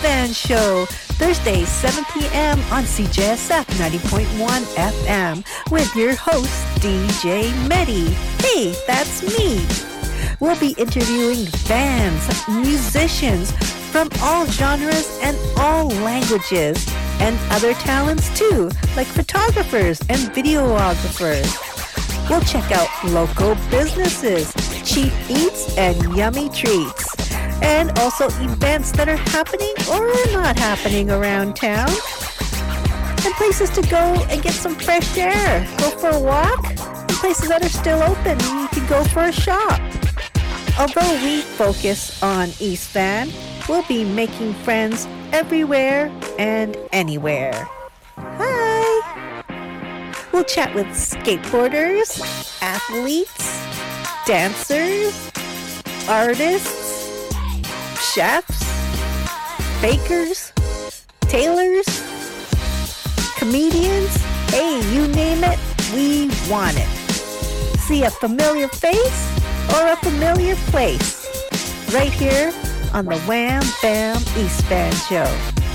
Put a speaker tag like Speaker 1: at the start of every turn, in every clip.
Speaker 1: Band Show, Thursdays 7 p.m. on CJSF 90.1 FM with your host, DJ Medi. Hey, that's me. We'll be interviewing bands, musicians from all genres and all languages, and other talents too, like photographers and videographers. We'll check out local businesses, cheap eats, and yummy treats. And also events that are happening or not happening around town. And places to go and get some fresh air. Go for a walk. And places that are still open. You can go for a shop. Although we focus on East Van, we'll be making friends everywhere and anywhere. Hi! We'll chat with skateboarders, athletes, dancers, artists, chefs, bakers, tailors, comedians. Hey, you name it, we want it. See a familiar face or a familiar place right here on the Wham Bam East Van Show.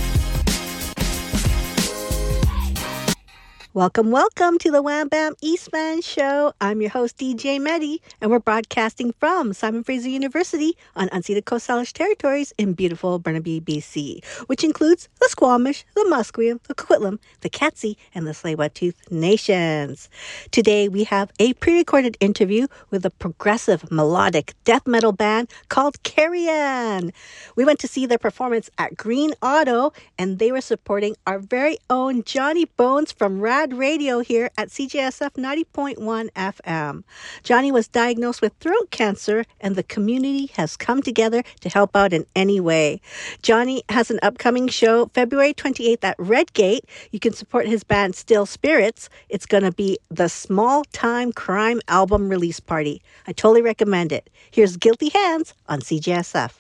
Speaker 1: Welcome, welcome to the Wham Bam East Van Show. I'm your host, DJ Medi, and we're broadcasting from Simon Fraser University on unceded Coast Salish territories in beautiful Burnaby, BC, which includes the Squamish, the Musqueam, the Coquitlam, the Katzie, and the Tsleil-Waututh nations. Today, we have a pre-recorded interview with a progressive melodic death metal band called Carrion. We went to see their performance at Green Auto, and they were supporting our very own Johnny Bones from Rad Radio here at CJSF 90.1 FM. Johnny was diagnosed with throat cancer, and the community has come together to help out in any way. Johnny has an upcoming show February 28th at Redgate. You can support his band Still Spirits. It's going to be the Small Time Crime album release party. I totally recommend it. Here's Guilty Hands on CJSF.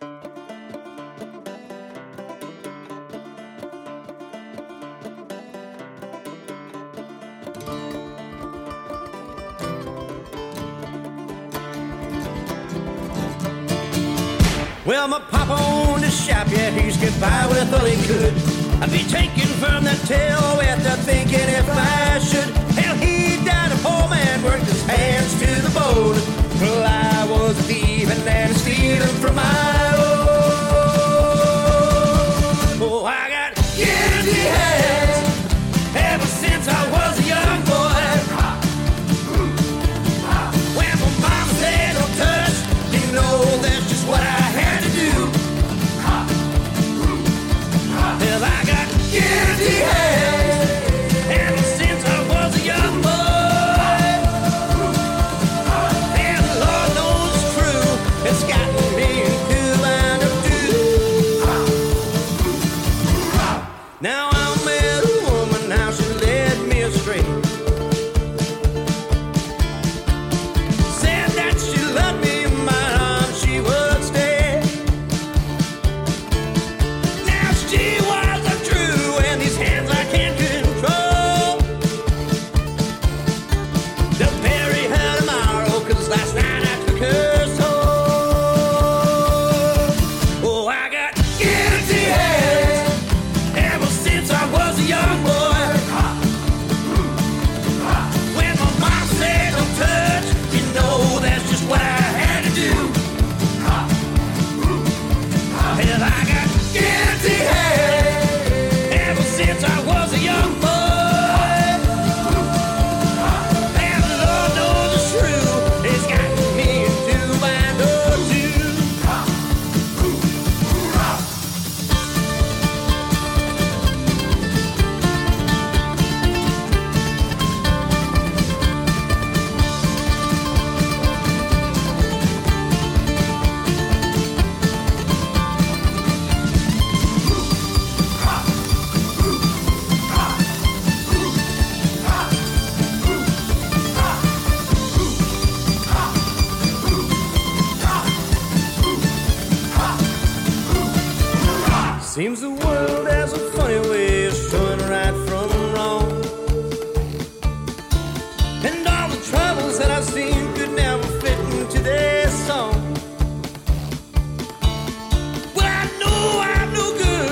Speaker 2: Well, my papa owned a shop, yeah, he's get by with all he could. I'd be taken from the till without thinking if I should. Hell, he died a poor man, worked his hands to the bone. Well, I was thieving and stealing from my own. Oh, I got guilty hands ever since I was a young boy. When my mama said don't touch, you know that's just what I I got guilty hands ever since I was a young boy. And the Lord knows it's true, it's gotten me into line of do. Now I met a woman, now she led me astray. Said that she loved me in my arms, she would stay. Now she was seems the world has a funny way of showing right from wrong. And all the troubles that I've seen could never fit into this song. Well, I know I'm no good.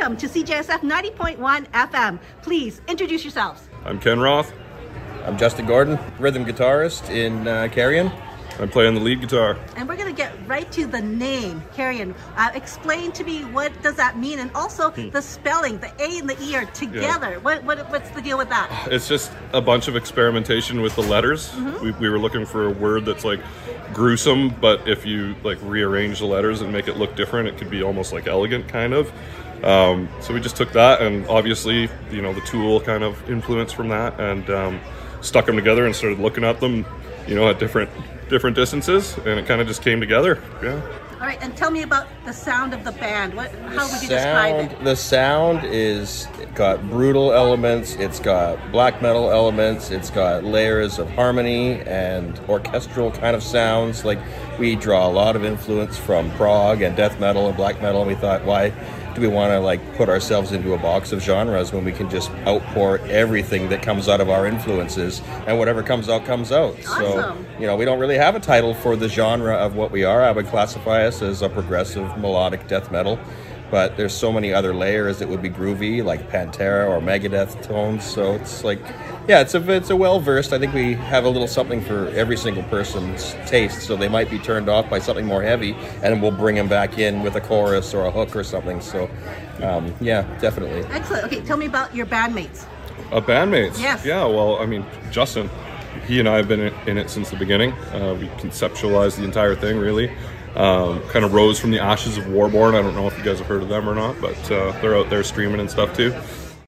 Speaker 1: welcome to CJSF 90.1 FM. Please introduce yourselves.
Speaker 3: I'm Ken Roth.
Speaker 4: I'm Justin Gordon, rhythm guitarist in Carrion.
Speaker 3: I'm playing the lead guitar.
Speaker 1: And we're going to get right to the name, Carrion. Explain to me, what does that mean? And also the spelling, the A and the E are together. Yeah. What's the deal with that?
Speaker 3: It's just a bunch of experimentation with the letters. We were looking for a word that's like gruesome, but if you like rearrange the letters and make it look different, it could be almost like elegant kind of. So we just took that, and obviously, you know, the Tool kind of influence from that, and stuck them together and started looking at them, you know, at different distances, and it kind of just came together. Yeah.
Speaker 1: All right, and tell me about the sound of the band. How would you describe it?
Speaker 4: The sound is got brutal elements, it's got black metal elements, it's got layers of harmony and orchestral kind of sounds. Like, we draw a lot of influence from prog and death metal and black metal, and we thought, why do we want to like put ourselves into a box of genres when we can just outpour everything that comes out of our influences, and whatever comes out comes out.
Speaker 1: Awesome.
Speaker 4: So, you know, we don't really have a title for the genre of what we are. I would classify us as a progressive melodic death metal, but there's so many other layers that would be groovy, like Pantera or Megadeth tones. So it's like, yeah, it's a well-versed. I think we have a little something for every single person's taste, so they might be turned off by something more heavy, and we'll bring them back in with a chorus or a hook or something. So, yeah, definitely.
Speaker 1: Excellent. Okay, tell me about your bandmates.
Speaker 3: Bandmates?
Speaker 1: Yes.
Speaker 3: Yeah, well, I mean, Justin, he and I have been in it since the beginning. We conceptualized the entire thing, really. Kind of rose from the ashes of Warborn. I don't know if you guys have heard of them or not, but they're out there streaming and stuff too.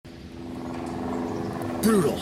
Speaker 2: Brutal.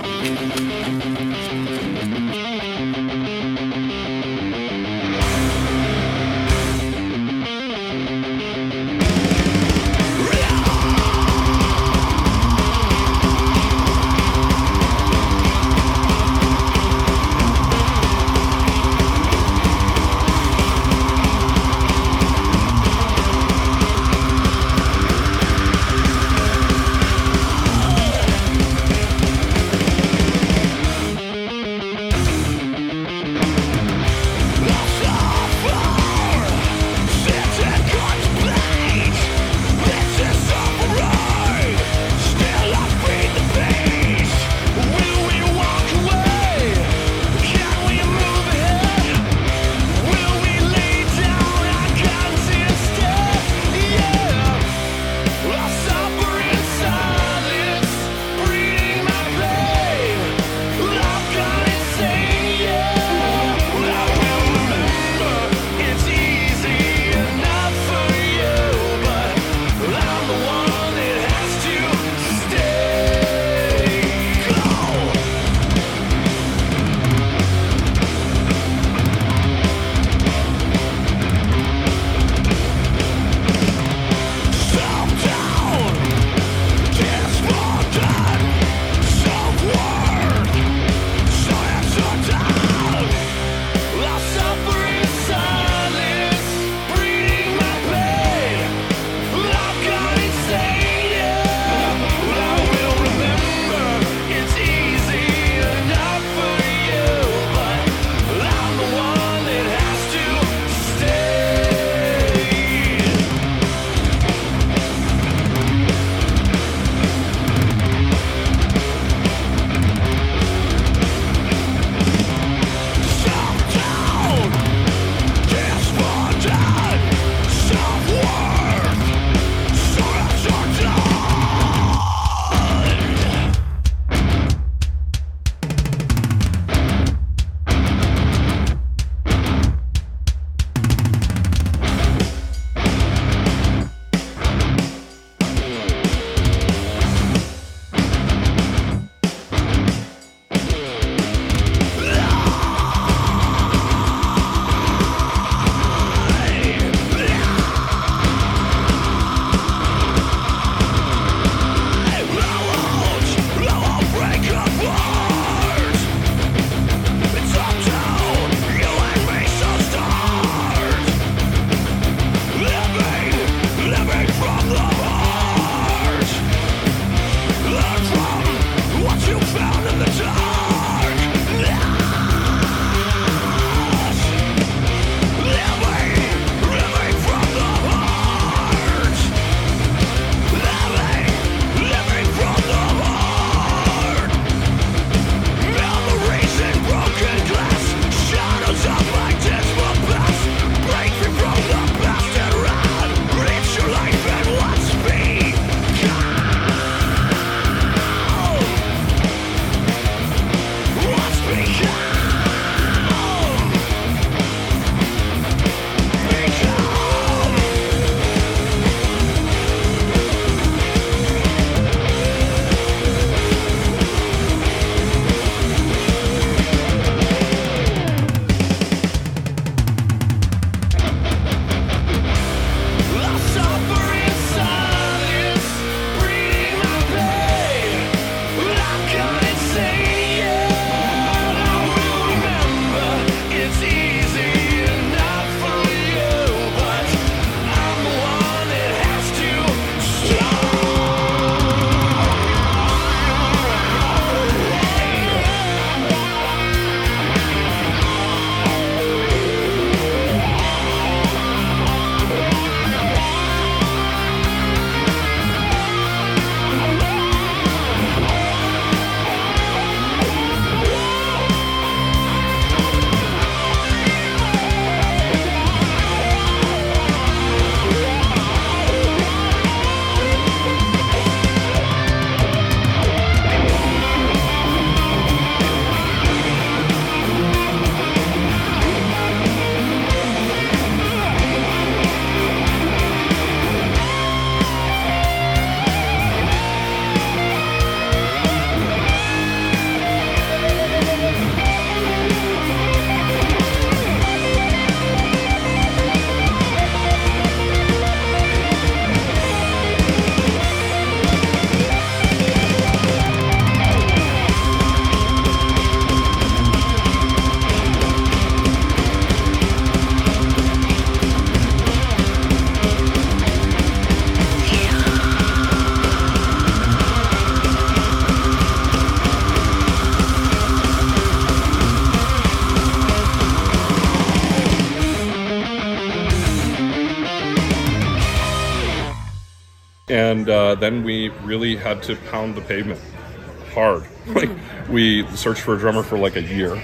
Speaker 3: And then we really had to pound the pavement hard. Like, we searched for a drummer for like a year.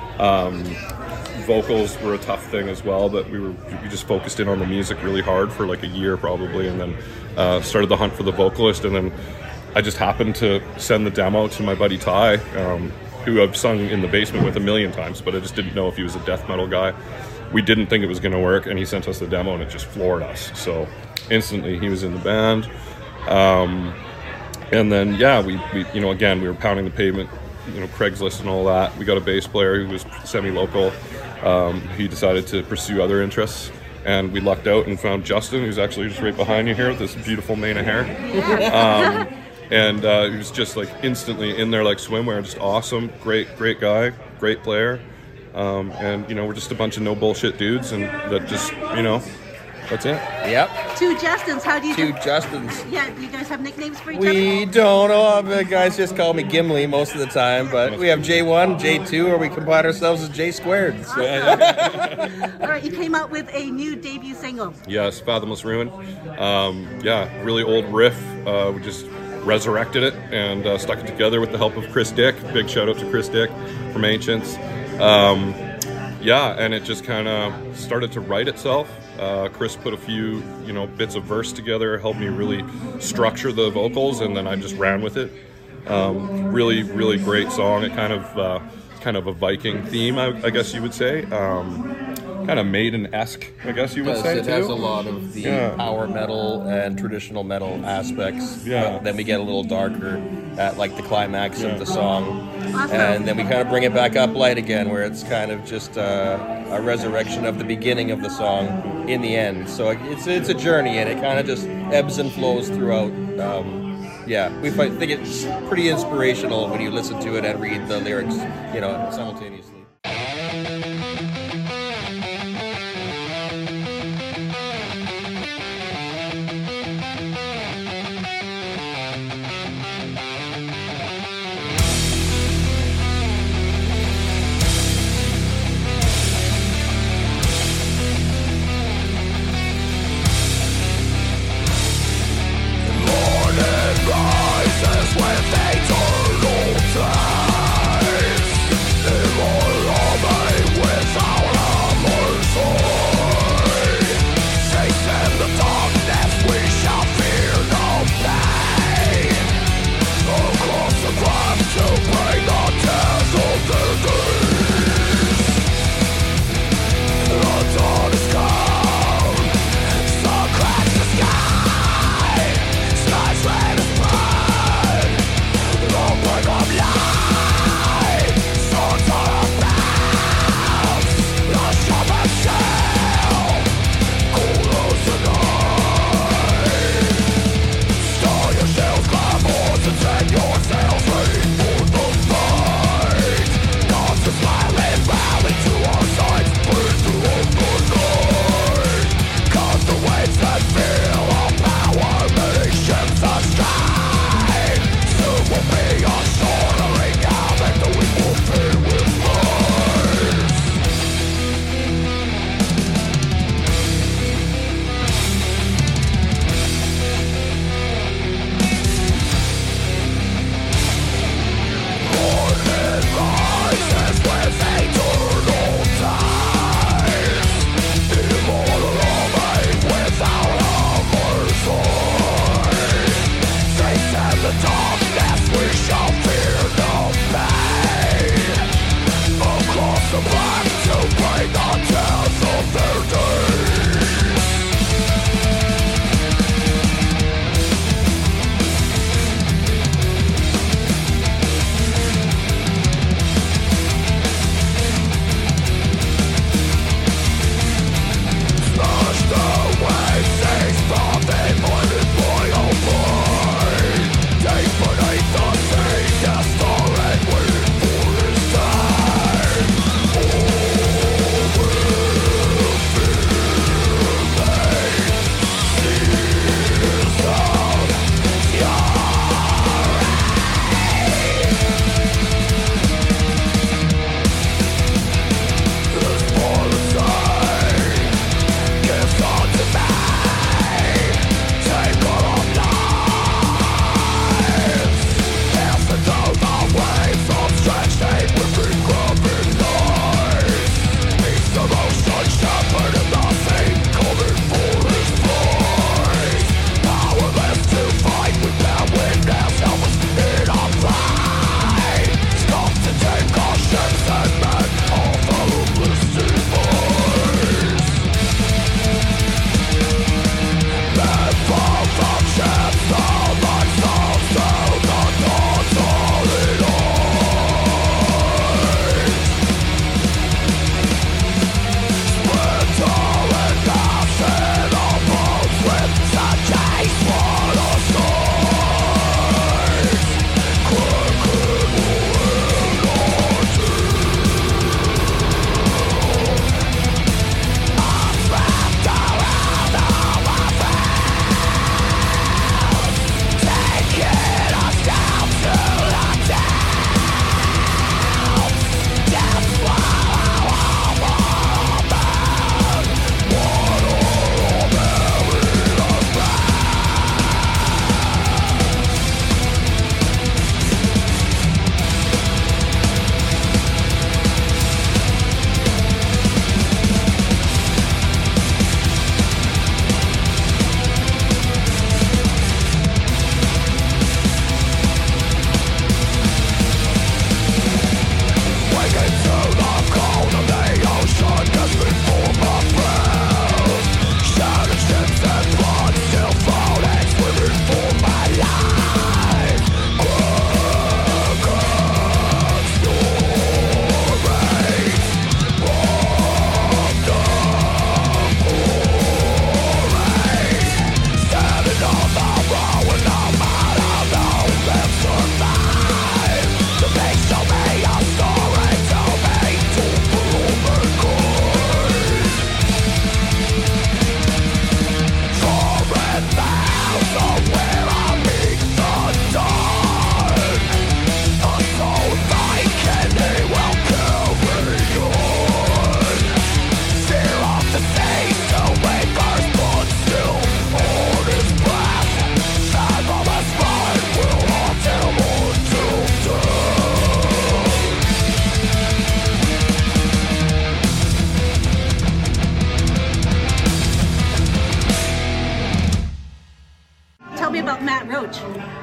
Speaker 3: Vocals were a tough thing as well, but we just focused in on the music really hard for like a year probably, and then started the hunt for the vocalist. And then I just happened to send the demo to my buddy Ty, who I've sung in the basement with a million times, but I just didn't know if he was a death metal guy. We didn't think it was going to work, and he sent us the demo, and it just floored us. So instantly he was in the band. And then, yeah, we again, we were pounding the pavement, Craigslist and all that. We got a bass player who was semi-local. He decided to pursue other interests, and we lucked out and found Justin, who's actually just right behind you here with this beautiful mane of hair. And he was just like instantly in there like swimwear, just awesome, great guy, great player. And we're just a bunch of no bullshit dudes, and that just, that's it.
Speaker 4: Yep.
Speaker 1: Two Justins. How do you?
Speaker 4: Two Justins.
Speaker 1: Yeah. Do you guys have nicknames for each other?
Speaker 4: We don't know. The guys just call me Gimli most of the time, but we have J1, J2, or we combine ourselves as J squared. So.
Speaker 1: All right. You came out with a new debut single.
Speaker 3: Yes, Fathomless Ruin. Really old riff. We just resurrected it and stuck it together with the help of Chris Dick. Big shout out to Chris Dick from Ancients. And it just kind of started to write itself. Chris put a few, bits of verse together, helped me really structure the vocals, and then I just ran with it. Really, really great song. It kind of a Viking theme, I guess you would say. Kind of Maiden-esque, I guess you would say,
Speaker 4: it has a lot of the power metal and traditional metal aspects.
Speaker 3: Yeah.
Speaker 4: Then we get a little darker at like the climax of the song.
Speaker 1: Awesome.
Speaker 4: And then we kind of bring it back up light again, where it's kind of just a resurrection of the beginning of the song in the end. So it's a journey, and it kind of just ebbs and flows throughout. We think it's pretty inspirational when you listen to it and read the lyrics, simultaneously.
Speaker 5: Rises with eternal tides.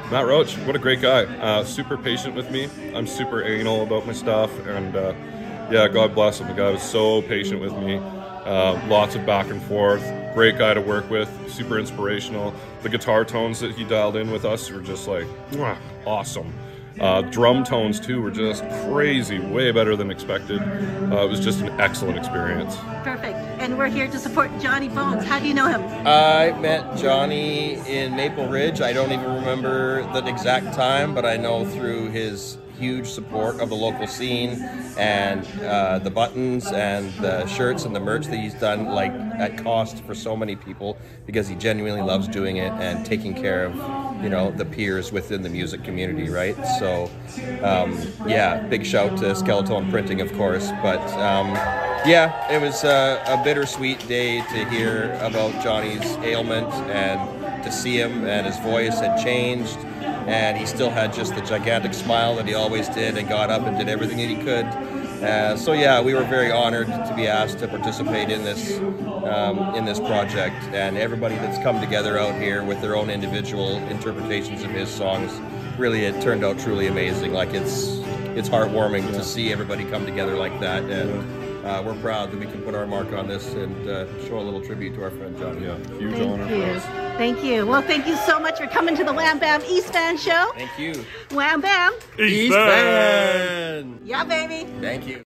Speaker 3: Matt Roach, what a great guy. Super patient with me. I'm super anal about my stuff, and yeah, God bless him. The guy was so patient with me. Lots of back and forth. Great guy to work with. Super inspirational. The guitar tones that he dialed in with us were just like, mwah, awesome. Drum tones too were just crazy, way better than expected. It was just an excellent experience.
Speaker 1: Perfect. And we're here to support Johnny Bones. How do you know him?
Speaker 4: I met Johnny in Maple Ridge. I don't even remember the exact time, but I know through his huge support of the local scene and the buttons and the shirts and the merch that he's done, like at cost for so many people, because he genuinely loves doing it and taking care of, you know, the peers within the music community, right? So yeah, big shout to Skeletone Printing, of course, but yeah, it was a bittersweet day to hear about Johnny's ailment and to see him, and his voice had changed, and he still had just the gigantic smile that he always did, and got up and did everything that he could. So yeah, we were very honored to be asked to participate in this project, and everybody that's come together out here with their own individual interpretations of his songs. Really, it turned out truly amazing. Like it's heartwarming to see everybody come together like that, and we're proud that we can put our mark on this and show a little tribute to our friend Johnny.
Speaker 3: Yeah, huge honor for us.
Speaker 1: Thank you. Well, thank you so much for coming to the Wham Bam East Van Show.
Speaker 4: Thank you.
Speaker 1: Wham Bam.
Speaker 4: East Van.
Speaker 1: Yeah, baby.
Speaker 4: Thank you.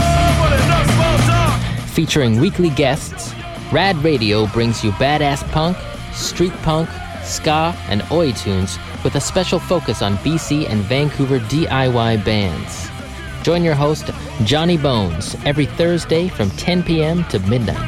Speaker 5: Featuring weekly guests, Rad Radio brings you badass punk, street punk, ska, and oi tunes with a special focus on BC and Vancouver DIY bands. Join your host, Johnny Bones, every Thursday from 10 p.m. to midnight.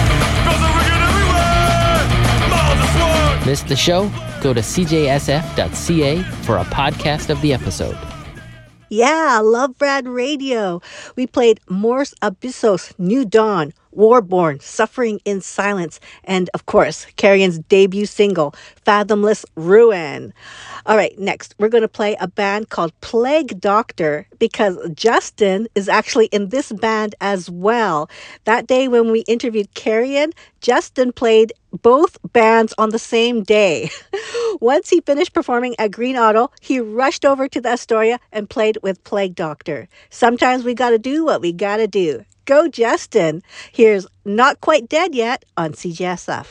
Speaker 5: Missed the show? Go to cjsf.ca for a podcast of the episode.
Speaker 1: Yeah, love Rad Radio. We played Mors Abyssos, New Dawn, Warborn, Suffering in Silence, and of course, Carrion's debut single, Fathomless Ruin. All right, next, we're going to play a band called Plague Doctor, because Justin is actually in this band as well. That day when we interviewed Carrion, Justin played both bands on the same day. Once he finished performing at Green Auto, he rushed over to the Astoria and played with Plague Doctor. Sometimes we got to do what we got to do. Go, Justin. Here's Not Quite Dead Yet on CJSF.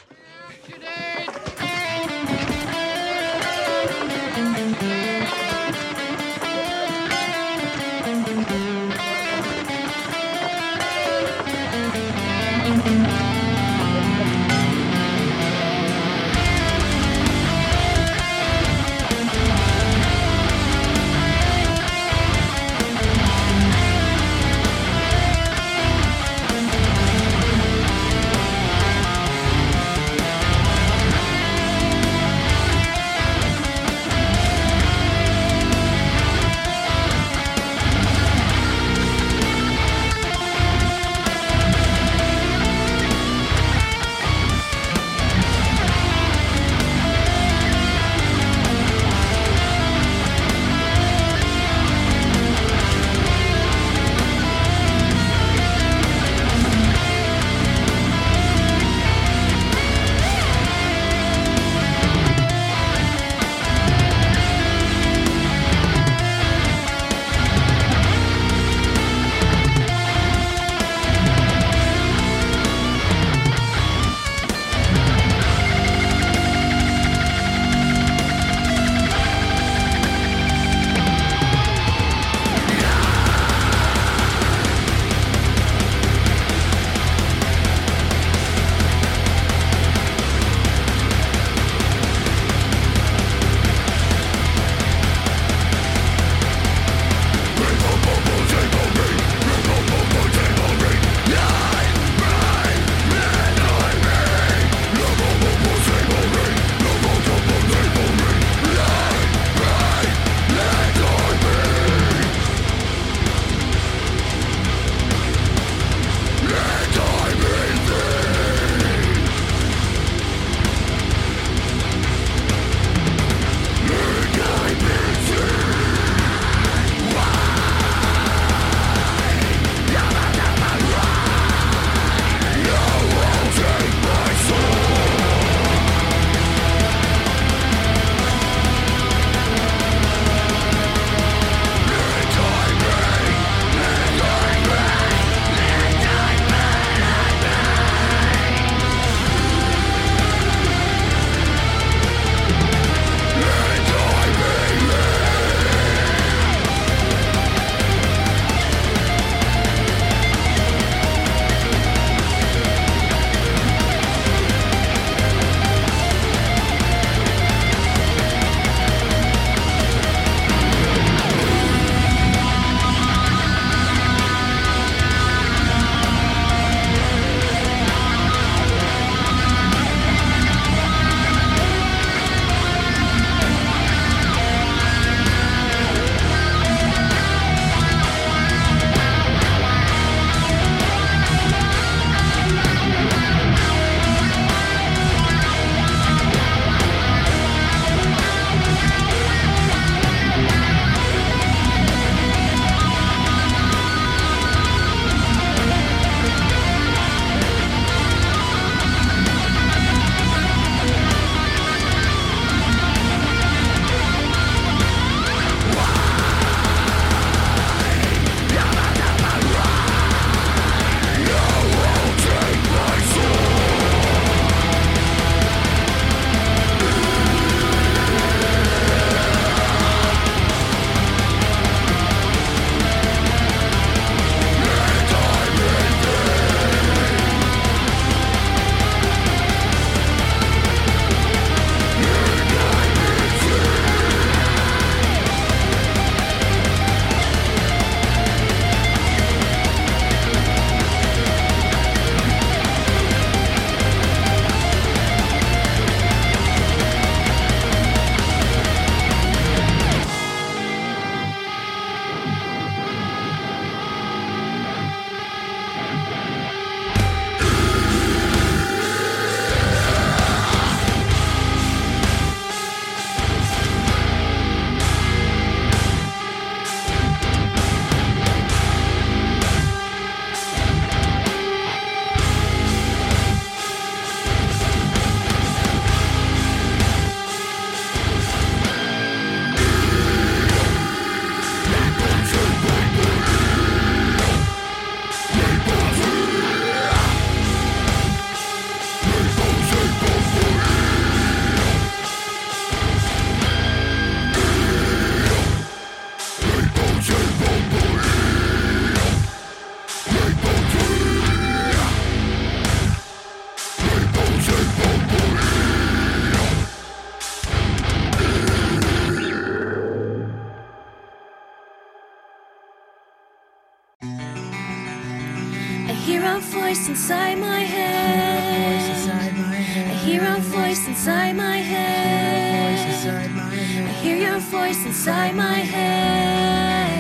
Speaker 6: hear a voice inside my head. I hear a voice inside my head. I hear your voice inside my head.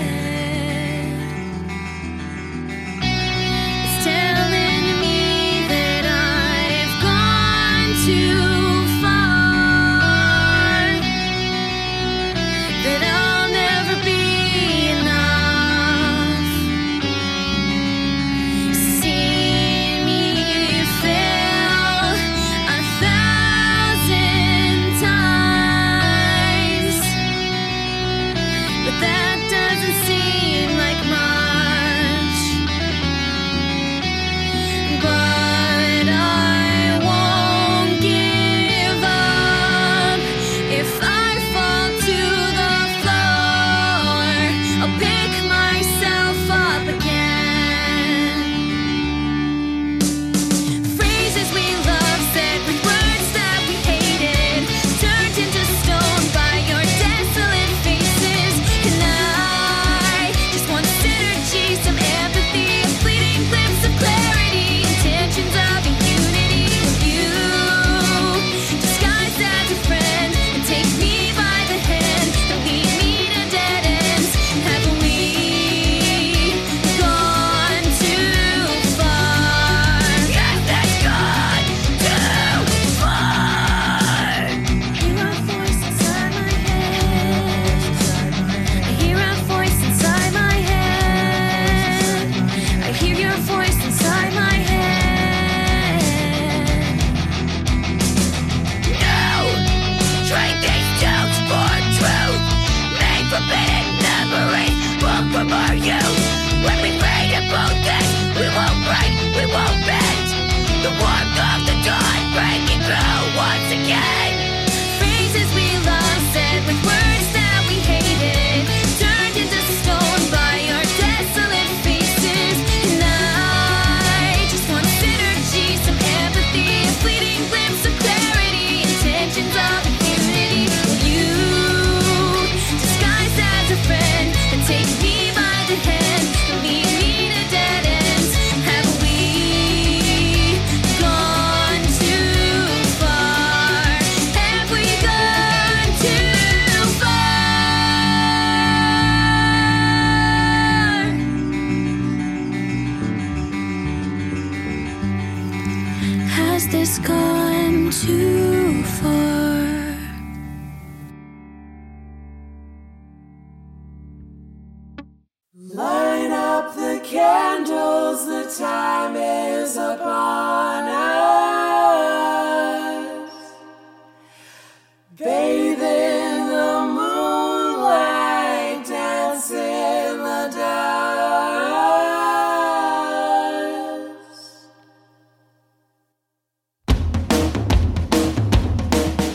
Speaker 6: It's telling me that I've gone too far, that I'll never be enough. Seen me fail 1,000 times, but that doesn't seem like much. But I won't give up. If I fall to the floor, I'll pick myself up again. Phrases we love said with words that we hated, turned into stone by your desolate faces. And I just want synergy, some empathy, a fleeting glimpse of clarity, intentions of unity with you, disguised as a friend, and take me by the hand and lead me to dead ends. Haven't we gone too far? Yes, that's gone too far. Hear a voice inside my head. I hear a voice inside my head. I hear your voice inside my head. No, trade these doubts for truth. Made forbidden memories will from our youth. When we pray to both things, we won't break, we won't bend. The warmth of the dawn breaking through once again. Phrases we love said with words that we hated, turned into stone by our desolate faces. And I just want synergy, some empathy, a fleeting glimpse of clarity, intentions of unity with you, disguised as a friend, and take me by the hand and lead me to dead ends. Have we gone too far? Have we gone too far? Has this gone too far?
Speaker 7: Line up the candles, the time is upon us. Bathe in the moonlight, dance in the dust.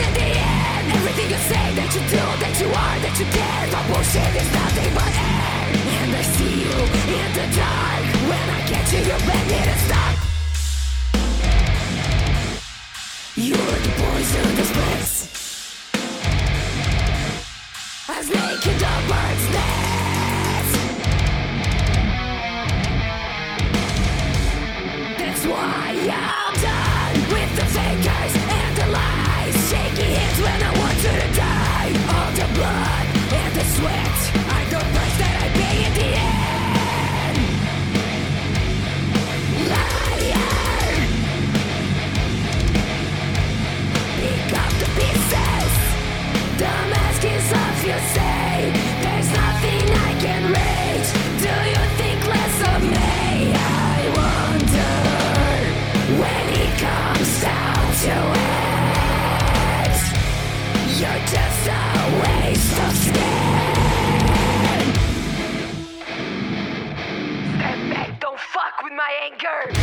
Speaker 6: in the end. Everything you say, that you do, that you are, that you care, the bullshit is nothing but air. And I see you in the dark. When I catch you, you're ready to stop. You're the poison that spreads as naked the bird's nest. That's why I'm done with the fakers and the lies. Shaky hands when I want you to die. All the blood and the sweat are the price that I pay in the end. Liar, pick up the pieces. The mask is off, you say. There's nothing I can reach. Do you think less of me? I wonder when it comes down to it. You're just a waste of skin. Step back, don't fuck with my anger.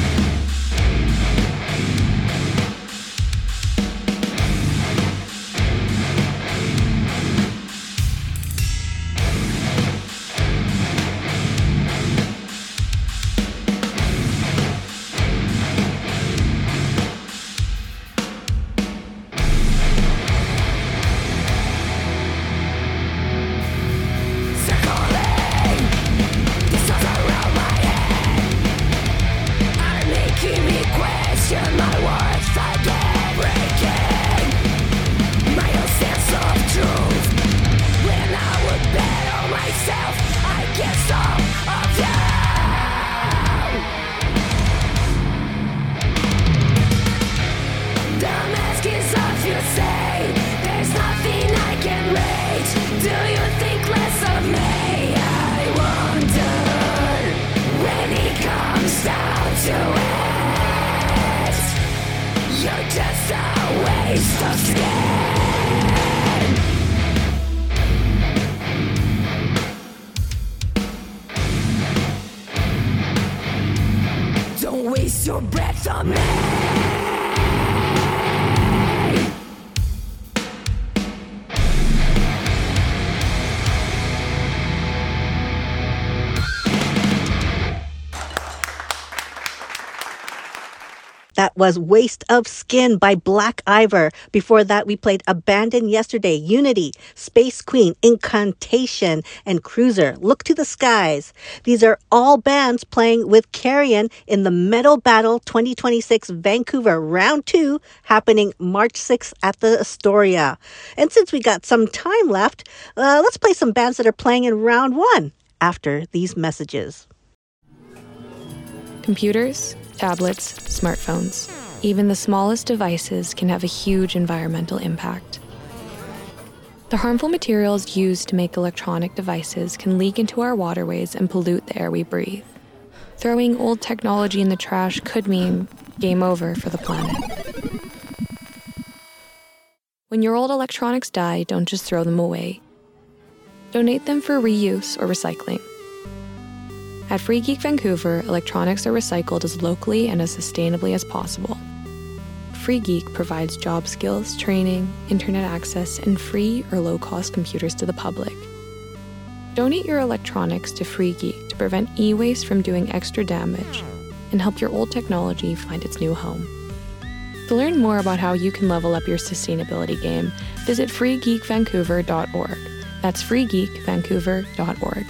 Speaker 6: My words like everything. My own sense of truth. When I would bet on myself against all of you. The mask is off, you say. There's nothing I can reach. Do you think less of me? I wonder when it comes down to it. You're just a waste of skin. Don't waste your breath on me.
Speaker 1: That was Waste of Skin by Black Ivor. Before that, we played Abandoned Yesterday, Unity, Space Queen, Incantation, and Cruiser, Look to the Skies. These are all bands playing with Carrion in the Metal Battle 2026 Vancouver Round 2, happening March 6th at the Astoria. And since we got some time left, let's play some bands that are playing in Round 1 after these messages.
Speaker 8: Computers, tablets, smartphones, even the smallest devices can have a huge environmental impact. The harmful materials used to make electronic devices can leak into our waterways and pollute the air we breathe. Throwing old technology in the trash could mean game over for the planet. When your old electronics die, don't just throw them away. Donate them for reuse or recycling. At Free Geek Vancouver, electronics are recycled as locally and as sustainably as possible. Free Geek provides job skills, training, internet access, and free or low-cost computers to the public. Donate your electronics to Free Geek to prevent e-waste from doing extra damage and help your old technology find its new home. To learn more about how you can level up your sustainability game, visit freegeekvancouver.org. That's freegeekvancouver.org.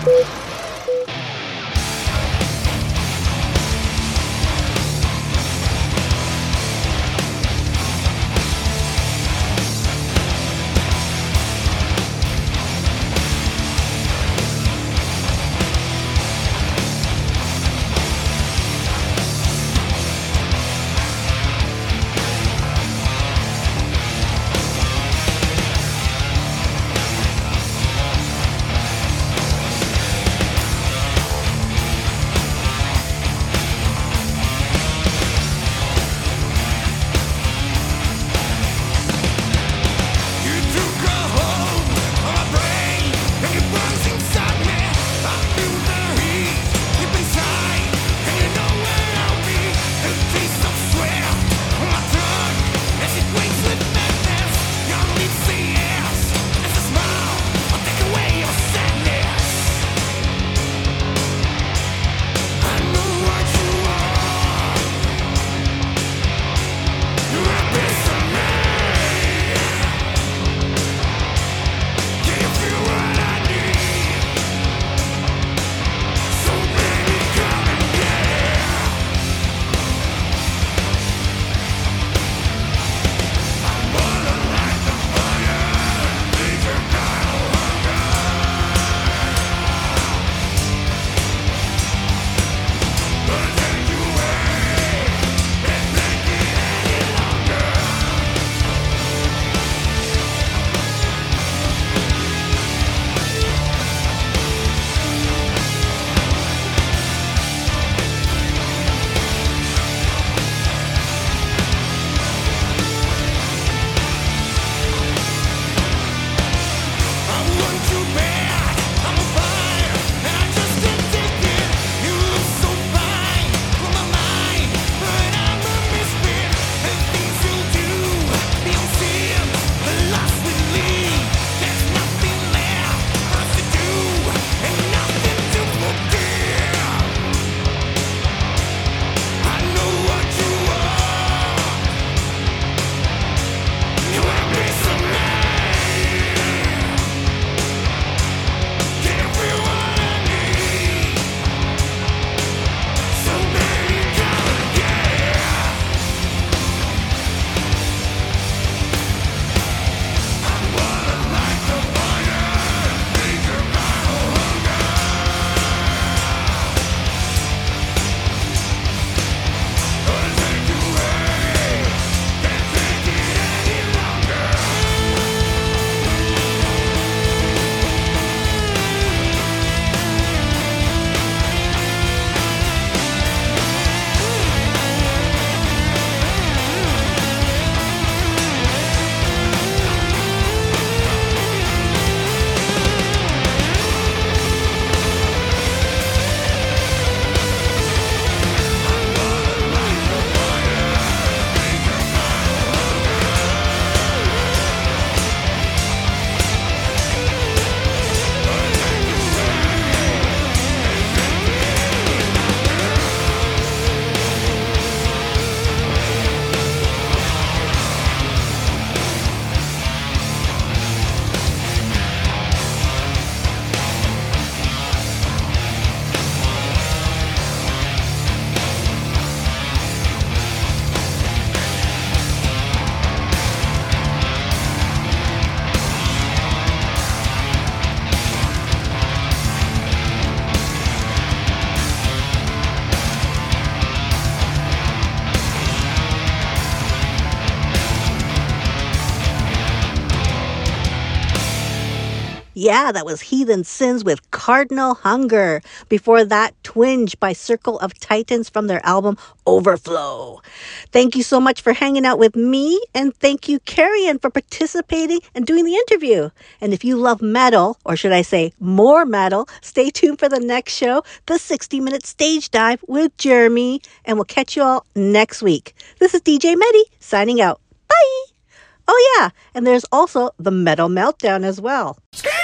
Speaker 1: Yeah, that was Heathen Sins with Cardinal Hunger. Before that, Twinge by Circle of Titans from their album Overflow. Thank you so much for hanging out with me, and thank you, Carrion, for participating and doing the interview. And if you love metal, or should I say more metal, stay tuned for the next show, the 60-minute stage dive with Jeremy, and we'll catch you all next week. This is DJ Medi signing out. Bye! Oh yeah, and there's also the Metal Meltdown as well.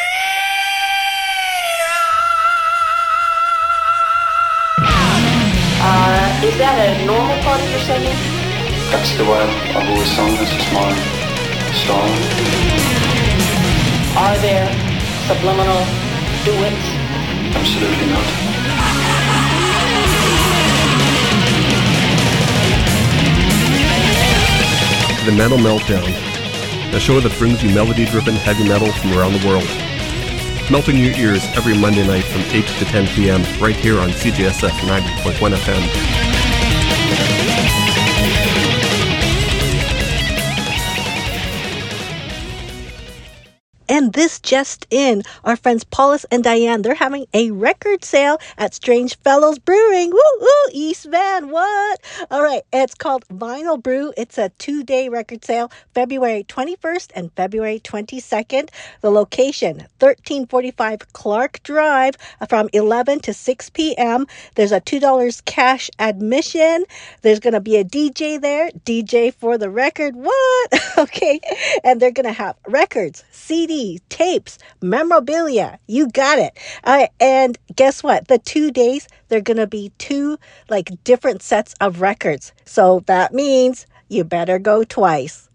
Speaker 9: Is that a normal part of your singing?
Speaker 10: That's the way I've always sung. This is my style.
Speaker 9: Are there subliminal duets
Speaker 10: Absolutely not.
Speaker 11: The Metal Meltdown, a show that brings you melody-driven heavy metal from around the world. Melting your ears every Monday night from 8 to 10 p.m. right here on CJSF 90.1 FM.
Speaker 1: And this just in, our friends Paulus and Diane, they're having a record sale at Strange Fellows Brewing. Woo-woo, East Van, what? All right, it's called Vinyl Brew. It's a 2-day record sale, February 21st and February 22nd. The location, 1345 Clark Drive, from 11 to 6 p.m. There's a $2 cash admission. There's going to be a DJ there, DJ for the record. What? Okay, and they're going to have records, CDs, tapes, memorabilia. You got it. And guess what? The 2 days, they're going to be 2 different sets of records. So that means you better go twice.